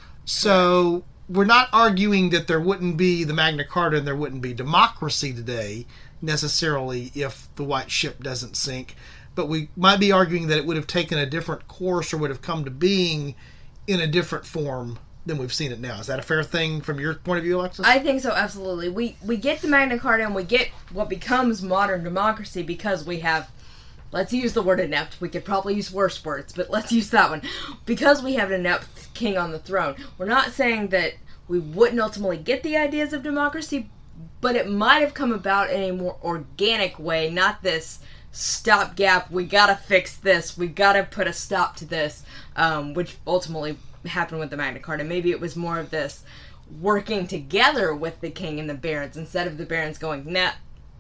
So we're not arguing that there wouldn't be the Magna Carta and there wouldn't be democracy today necessarily if the White Ship doesn't sink. But we might be arguing that it would have taken a different course or would have come to being in a different form than we've seen it now. Is that a fair thing from your point of view, Alexis? I think so, absolutely. We we get the Magna Carta and we get what becomes modern democracy because we have, let's use the word inept. We could probably use worse words, but let's use that one. Because we have an inept king on the throne. We're not saying that we wouldn't ultimately get the ideas of democracy, but it might have come about in a more organic way, not this stopgap, we gotta fix this, we gotta put a stop to this, um, which ultimately happened with the Magna Carta. Maybe it was more of this working together with the king and the barons instead of the barons going, nah,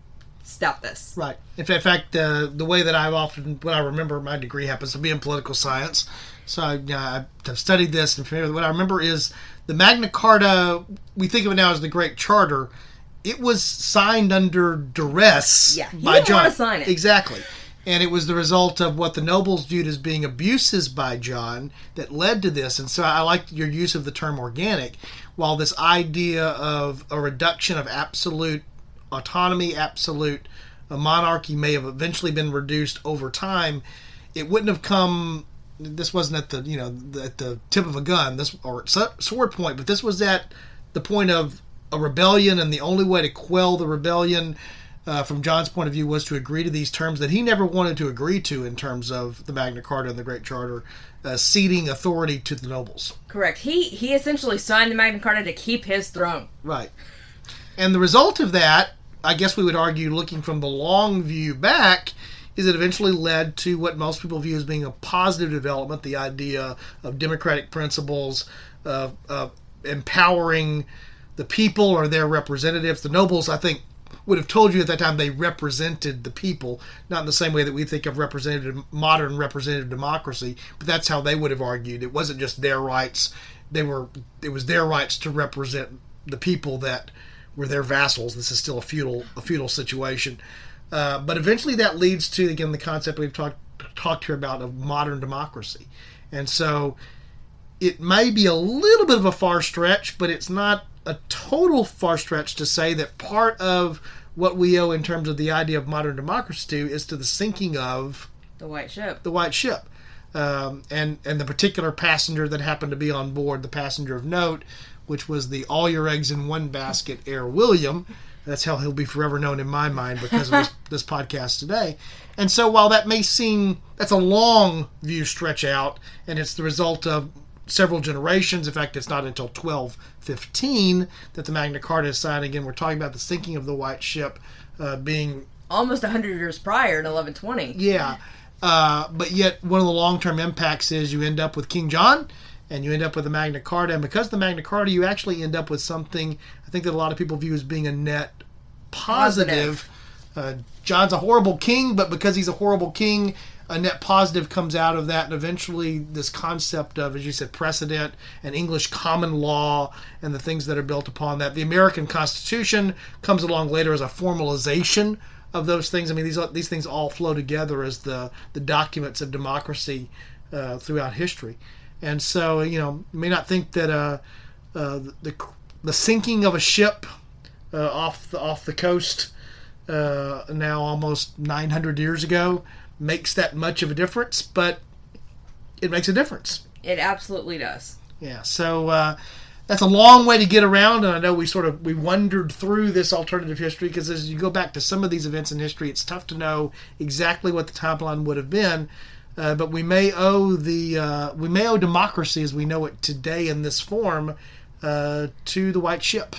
stop this. Right. In fact, uh, the way that I've often, what I remember, my degree happens to be in political science, so I, uh, I've studied this and familiar with what I remember is the Magna Carta, we think of it now as the Great Charter, it was signed under duress yeah, he by didn't John. Want to sign it. Exactly. And it was the result of what the nobles viewed as being abuses by John that led to this. And so I like your use of the term organic. While this idea of a reduction of absolute autonomy, absolute uh, monarchy may have eventually been reduced over time, it wouldn't have come... This wasn't at the you know at the tip of a gun, this or sword point, but this was at the point of a rebellion, and the only way to quell the rebellion, uh, from John's point of view, was to agree to these terms that he never wanted to agree to in terms of the Magna Carta and the Great Charter, uh, ceding authority to the nobles. Correct. He he essentially signed the Magna Carta to keep his throne. Right. And the result of that, I guess we would argue, looking from the long view back, is it eventually led to what most people view as being a positive development, the idea of democratic principles, of uh, empowering the people or their representatives. The nobles, I think, would have told you at that time they represented the people, not in the same way that we think of representative, modern representative democracy, but that's how they would have argued. It wasn't just their rights. They were, it was their rights to represent the people that were their vassals. This is still a feudal, a feudal situation. Uh, but eventually that leads to, again, the concept we've talked talked here about of modern democracy. And so it may be a little bit of a far stretch, but it's not a total far stretch to say that part of what we owe in terms of the idea of modern democracy to is to the sinking of the White Ship. The White Ship. Um, and, and the particular passenger that happened to be on board, the passenger of note, which was the all your eggs in one basket Heir William. That's how he'll be forever known in my mind because of this, this podcast today. And so while that may seem, that's a long view stretch out, and it's the result of several generations. In fact, it's not until twelve fifteen that the Magna Carta is signed. Again, we're talking about the sinking of the White Ship uh, being... almost one hundred years prior in eleven twenty. Yeah. Uh, but yet, one of the long-term impacts is you end up with King John, and you end up with the Magna Carta. And because of the Magna Carta, you actually end up with something I think that a lot of people view as being a net positive. positive. Uh, John's a horrible king, but because he's a horrible king, a net positive comes out of that, and eventually this concept of, as you said, precedent and English common law and the things that are built upon that. The American Constitution comes along later as a formalization of those things. I mean, these these things all flow together as the, the documents of democracy uh, throughout history. And so, you know, you may not think that uh, uh, the the sinking of a ship uh, off the, off the coast uh, now almost nine hundred years ago makes that much of a difference, but it makes a difference. It absolutely does. Yeah, so uh, that's a long way to get around, and I know we sort of we wandered through this alternative history because as you go back to some of these events in history, it's tough to know exactly what the timeline would have been. Uh, but we may owe the uh, we may owe democracy as we know it today in this form uh, to the White Ship.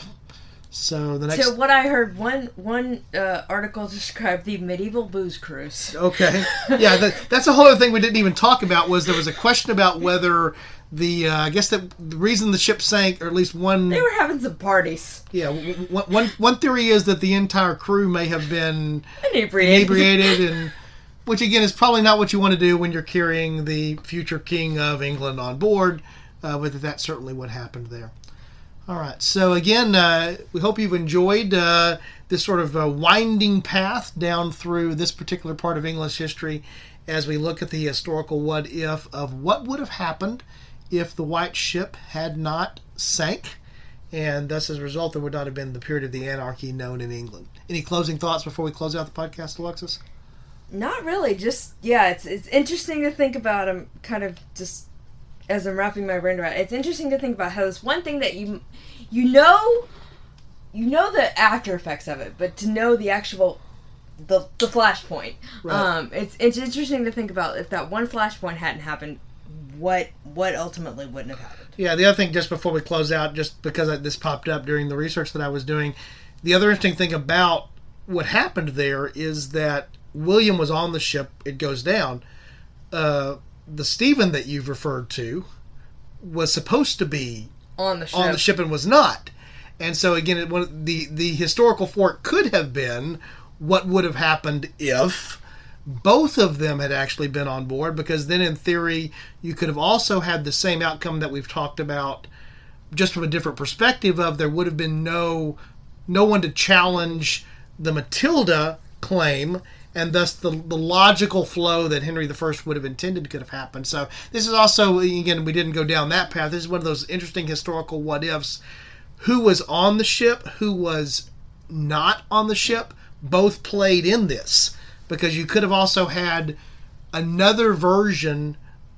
So the next. So what I heard, one one uh, article described the medieval booze cruise. Okay, yeah, that, that's a whole other thing we didn't even talk about. Was there was a question about whether the uh, I guess that the reason the ship sank, or at least one. They were having some parties. Yeah, one one, one theory is that the entire crew may have been inebriated, inebriated and. Which, again, is probably not what you want to do when you're carrying the future king of England on board, uh, but that's certainly what happened there. All right, so again, uh, we hope you've enjoyed uh, this sort of uh, winding path down through this particular part of English history as we look at the historical what-if of what would have happened if the White Ship had not sank, and thus, as a result, there would not have been the period of the anarchy known in England. Any closing thoughts before we close out the podcast, Alexis? Not really. Just, yeah, it's it's interesting to think about. I'm kind of just, as I'm wrapping my brain around it, it's interesting to think about how this one thing that you, you know, you know the after effects of it, but to know the actual, the the flashpoint. Right. Um, it's it's interesting to think about if that one flashpoint hadn't happened, what what ultimately wouldn't have happened. Yeah, the other thing, just before we close out, just because I, this popped up during the research that I was doing, the other interesting thing about what happened there is that William was on the ship. It goes down. Uh, the Stephen that you've referred to was supposed to be on the ship, on the ship and was not. And so again, it, one, the the historical fork could have been what would have happened if both of them had actually been on board, because then in theory you could have also had the same outcome that we've talked about, just from a different perspective of there would have been no no one to challenge the Matilda claim, and thus the, the logical flow that Henry the First would have intended could have happened. So this is also, again, we didn't go down that path. This is one of those interesting historical what-ifs. Who was on the ship, who was not on the ship, both played in this. Because you could have also had another version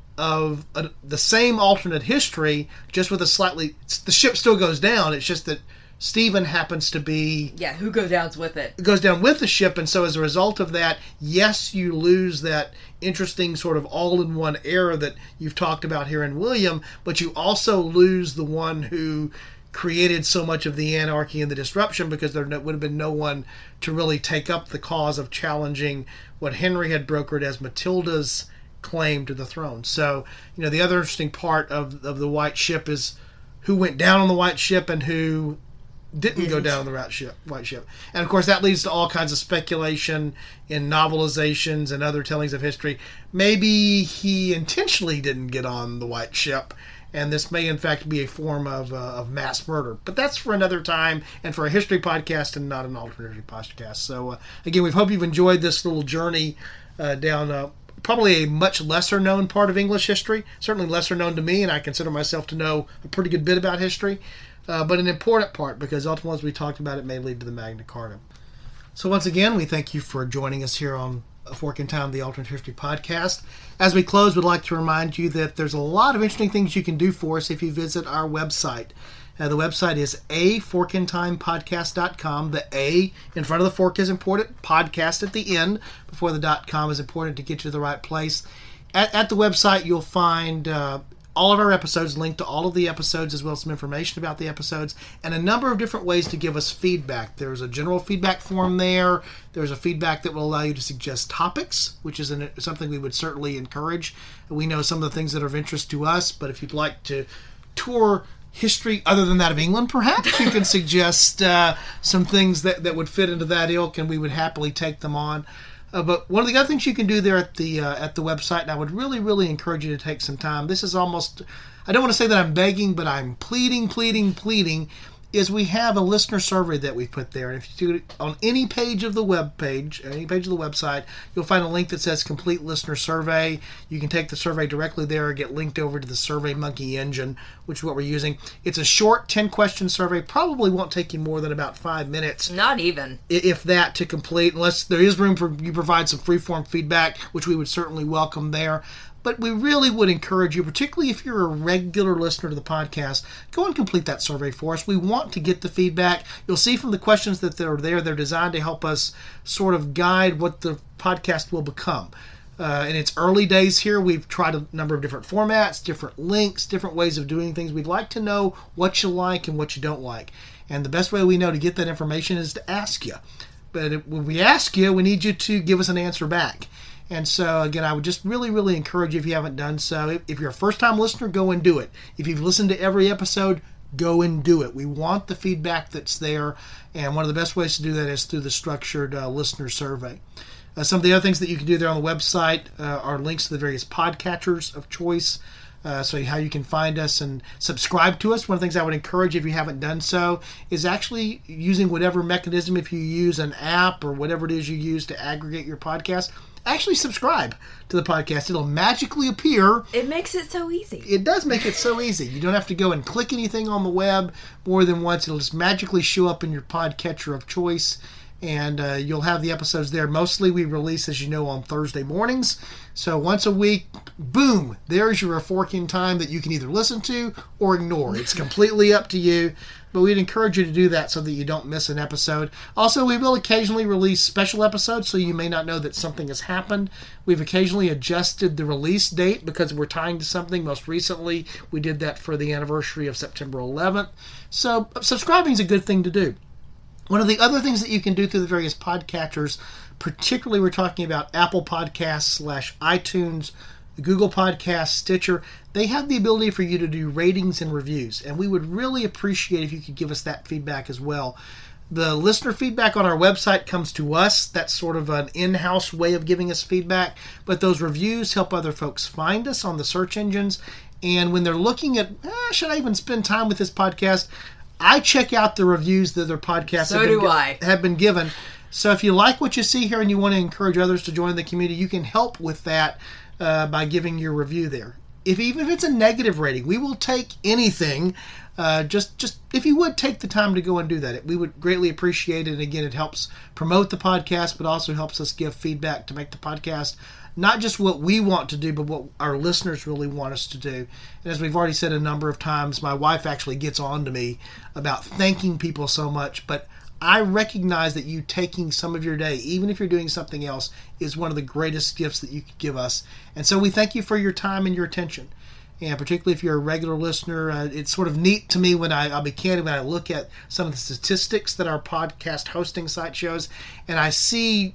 of a, the same alternate history, just with a slightly... The ship still goes down, it's just that Stephen happens to be... Yeah, who goes down with it? Goes down with the ship, and so as a result of that, yes, you lose that interesting sort of all-in-one era that you've talked about here in William, but you also lose the one who created so much of the anarchy and the disruption, because there would have been no one to really take up the cause of challenging what Henry had brokered as Matilda's claim to the throne. So, you know, the other interesting part of, of the White Ship is who went down on the White Ship and who didn't go down on the right ship, White Ship. And of course that leads to all kinds of speculation in novelizations and other tellings of history. Maybe he intentionally didn't get on the White Ship, and this may in fact be a form of, uh, of mass murder. But that's for another time and for a history podcast and not an alternative podcast. So uh, again, we hope you've enjoyed this little journey uh, down uh, probably a much lesser known part of English history, certainly lesser known to me, and I consider myself to know a pretty good bit about history. Uh, but an important part, because ultimately, as we talked about, it may lead to the Magna Carta. So once again, we thank you for joining us here on A Fork in Time, the Alternate History Podcast. As we close, we'd like to remind you that there's a lot of interesting things you can do for us if you visit our website. Uh, the website is a fork in time podcast dot com. The A in front of the fork is important. Podcast at the end before the .com is important to get you to the right place. At, at the website, you'll find... Uh, all of our episodes, link to all of the episodes, as well as some information about the episodes, and a number of different ways to give us feedback. There's a general feedback form there. There's a feedback that will allow you to suggest topics, which is an, something we would certainly encourage. We know some of the things that are of interest to us, but if you'd like to tour history other than that of England, perhaps, you can suggest uh, some things that, that would fit into that ilk, and we would happily take them on. Uh, but one of the other things you can do there at the uh, at the website, and I would really, really encourage you to take some time. This is almost, I don't want to say that I'm begging, but I'm pleading, pleading, pleading, is we have a listener survey that we put there. And if you do it on any page of the web page, any page of the website, you'll find a link that says Complete Listener Survey. You can take the survey directly there or get linked over to the SurveyMonkey engine, which is what we're using. It's a short ten-question survey. Probably won't take you more than about five minutes. Not even. If that, to complete, unless there is room for you provide some free-form feedback, which we would certainly welcome there. But we really would encourage you, particularly if you're a regular listener to the podcast, go and complete that survey for us. We want to get the feedback. You'll see from the questions that are there, they're designed to help us sort of guide what the podcast will become. Uh, in its early days here, we've tried a number of different formats, different links, different ways of doing things. We'd like to know what you like and what you don't like. And the best way we know to get that information is to ask you. But when we ask you, we need you to give us an answer back. And so, again, I would just really, really encourage you, if you haven't done so. If you're a first-time listener, go and do it. If you've listened to every episode, go and do it. We want the feedback that's there, and one of the best ways to do that is through the structured uh, listener survey. Uh, some of the other things that you can do there on the website uh, are links to the various podcatchers of choice, uh, so how you can find us and subscribe to us. One of the things I would encourage, if you haven't done so, is actually using whatever mechanism, if you use an app or whatever it is you use to aggregate your podcast, actually subscribe to the podcast. It'll magically appear. It makes it so easy. It does make it so easy. You don't have to go and click anything on the web more than once. It'll just magically show up in your podcatcher of choice, and uh, you'll have the episodes there. Mostly we release, as you know, on Thursday mornings. So once a week, boom, there's your forking time that you can either listen to or ignore. It's completely up to you. But we'd encourage you to do that so that you don't miss an episode. Also, we will occasionally release special episodes, so you may not know that something has happened. We've occasionally adjusted the release date because we're tying to something. Most recently, we did that for the anniversary of September eleventh. So subscribing is a good thing to do. One of the other things that you can do through the various podcatchers, particularly we're talking about Apple Podcasts slash iTunes, Google Podcasts, Stitcher, they have the ability for you to do ratings and reviews, and we would really appreciate if you could give us that feedback as well. The listener feedback on our website comes to us. That's sort of an in-house way of giving us feedback, but those reviews help other folks find us on the search engines, and when they're looking at, eh, should I even spend time with this podcast, I check out the reviews that their podcasts so have, been, do I. have been given. So if you like what you see here and you want to encourage others to join the community, you can help with that Uh, by giving your review there. If even if it's a negative rating, we will take anything. Uh, just, just if you would take the time to go and do that, we would greatly appreciate it. And again, it helps promote the podcast, but also helps us give feedback to make the podcast not just what we want to do, but what our listeners really want us to do. And as we've already said a number of times, my wife actually gets on to me about thanking people so much, but I recognize that you taking some of your day, even if you're doing something else, is one of the greatest gifts that you could give us. And so we thank you for your time and your attention. And particularly if you're a regular listener, uh, it's sort of neat to me when I, I'll be candid, when I look at some of the statistics that our podcast hosting site shows, and I see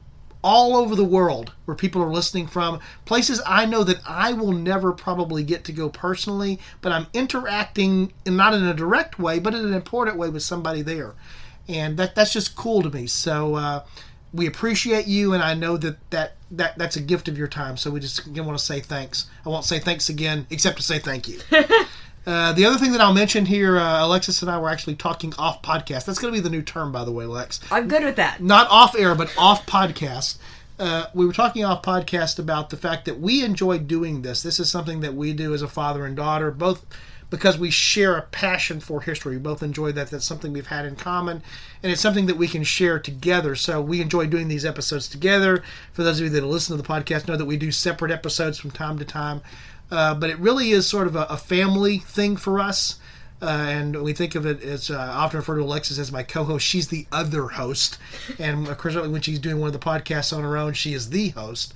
all over the world where people are listening from, places I know that I will never probably get to go personally, but I'm interacting, in, not in a direct way, but in an important way with somebody there. And that that's just cool to me. So uh, we appreciate you, and I know that, that, that that's a gift of your time. So we just again want to say thanks. I won't say thanks again, except to say thank you. uh, the other thing that I'll mention here, uh, Alexis and I were actually talking off podcast. That's going to be the new term, by the way, Lex. I'm good with that. Not off air, but off podcast. Uh, we were talking off podcast about the fact that we enjoy doing this. This is something that we do as a father and daughter, both because we share a passion for history. We both enjoy that. That's something we've had in common, and it's something that we can share together. So we enjoy doing these episodes together. For those of you that listen to the podcast know that we do separate episodes from time to time, uh, but it really is sort of a, a family thing for us. Uh, and we think of it as, uh, I often refer to Alexis as my co-host. She's the other host. And of course, when she's doing one of the podcasts on her own, she is the host.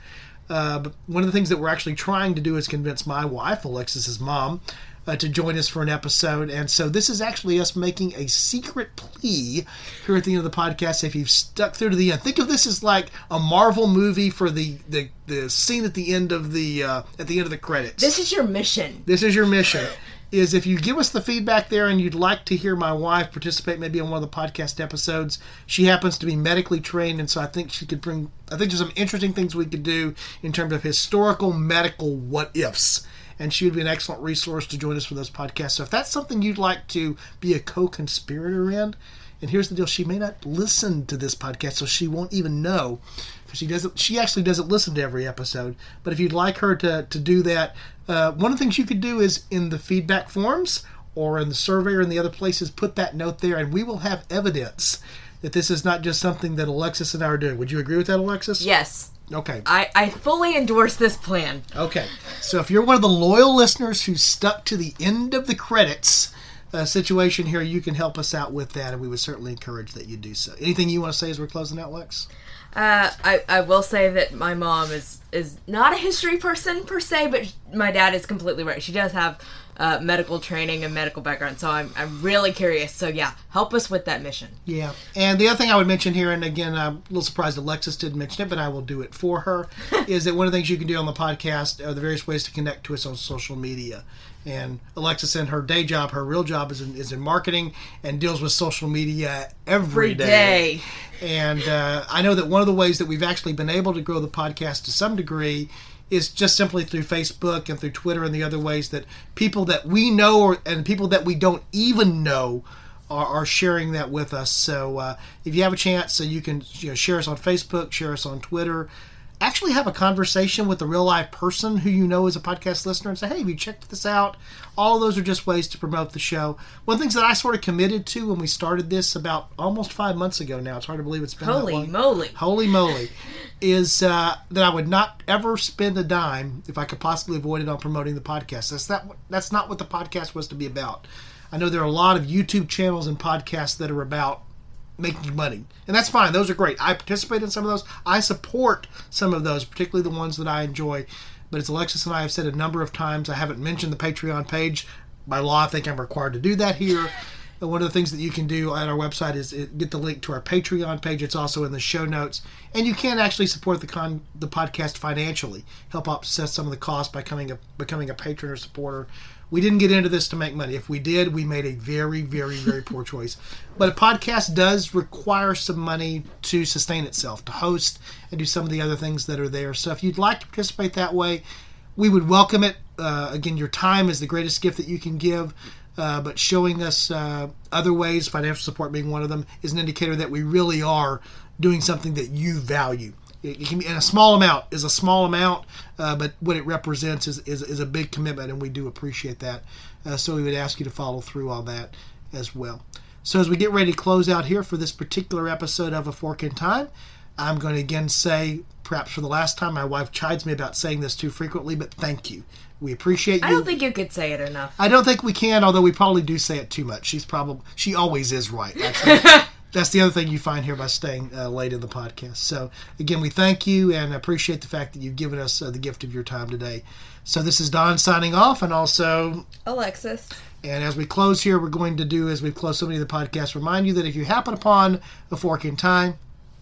Uh, but one of the things that we're actually trying to do is convince my wife, Alexis's mom, uh, to join us for an episode. And so this is actually us making a secret plea here at the end of the podcast. If you've stuck through to the end, think of this as like a Marvel movie for the the, the scene at the end of the uh, at the end of the credits. This is your mission. This is your mission. Is if you give us the feedback there and you'd like to hear my wife participate maybe on one of the podcast episodes. She happens to be medically trained, and so I think she could bring, I think there's some interesting things we could do in terms of historical medical what-ifs. And she would be an excellent resource to join us for those podcasts. So if that's something you'd like to be a co-conspirator in, and here's the deal, she may not listen to this podcast, so she won't even know. She doesn't. She actually doesn't listen to every episode. But if you'd like her to, to do that, uh, one of the things you could do is in the feedback forms or in the survey or in the other places, put that note there, and we will have evidence that this is not just something that Alexis and I are doing. Would you agree with that, Alexis? Yes. Okay. I, I fully endorse this plan. Okay. So if you're one of the loyal listeners who stuck to the end of the credits uh, situation here, you can help us out with that, and we would certainly encourage that you do so. Anything you want to say as we're closing out, Lex? Uh, I, I will say that my mom is, is not a history person per se, but my dad is completely right. She does have uh, medical training and medical background, so I'm I'm really curious. So yeah, help us with that mission. Yeah, and the other thing I would mention here, and again, I'm a little surprised Alexis didn't mention it, but I will do it for her, is that one of the things you can do on the podcast are the various ways to connect to us on social media. And Alexis, in her day job, her real job is in, is in marketing and deals with social media every, Every day. day. And uh, I know that one of the ways that we've actually been able to grow the podcast to some degree is just simply through Facebook and through Twitter and the other ways that people that we know or, and people that we don't even know are, are sharing that with us. So uh, if you have a chance, so you can you know, share us on Facebook, share us on Twitter, actually have a conversation with a real life person who you know is a podcast listener and say, hey, have you checked this out? All of those are just ways to promote the show. One of the things that I sort of committed to when we started this about almost five months ago now, it's hard to believe it's been Holy that long. moly. Holy moly. Is uh, that I would not ever spend a dime if I could possibly avoid it on promoting the podcast. That's, that, that's not what the podcast was to be about. I know there are a lot of YouTube channels and podcasts that are about making money. And that's fine. Those are great. I participate in some of those. I support some of those, particularly the ones that I enjoy. But as Alexis and I have said a number of times, I haven't mentioned the Patreon page. By law, I think I'm required to do that here. And one of the things that you can do at our website is get the link to our Patreon page. It's also in the show notes. And you can actually support the con the podcast financially. Help offset some of the costs by becoming a, becoming a patron or supporter. We didn't get into this to make money. If we did, we made a very, very, very poor choice. But a podcast does require some money to sustain itself, to host and do some of the other things that are there. So if you'd like to participate that way, we would welcome it. Uh, again, your time is the greatest gift that you can give. Uh, but showing us uh, other ways, financial support being one of them, is an indicator that we really are doing something that you value. It can be, and a small amount is a small amount, uh, but what it represents is, is is a big commitment, and we do appreciate that. Uh, so we would ask you to follow through on that as well. So as we get ready to close out here for this particular episode of A Fork in Time, I'm going to again say, perhaps for the last time, my wife chides me about saying this too frequently, but thank you. We appreciate you. I don't think you could say it enough. I don't think we can, although we probably do say it too much. She's probably she always is right. Actually. That's the other thing you find here by staying uh, late in the podcast. So, again, we thank you and appreciate the fact that you've given us uh, the gift of your time today. So this is Don signing off, and also Alexis. And as we close here, we're going to do, as we've closed so many of the podcasts, remind you that if you happen upon a fork in time,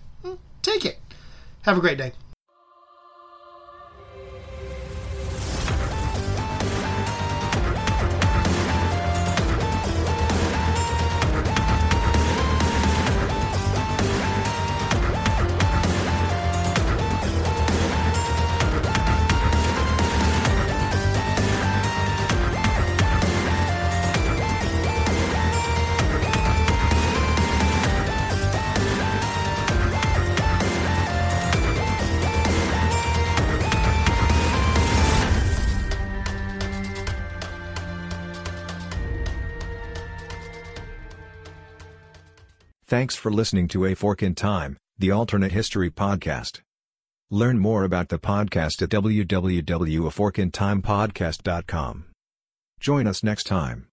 take it. Have a great day. Thanks for listening to A Fork in Time, the alternate history podcast. Learn more about the podcast at w w w dot a fork in time podcast dot com. Join us next time.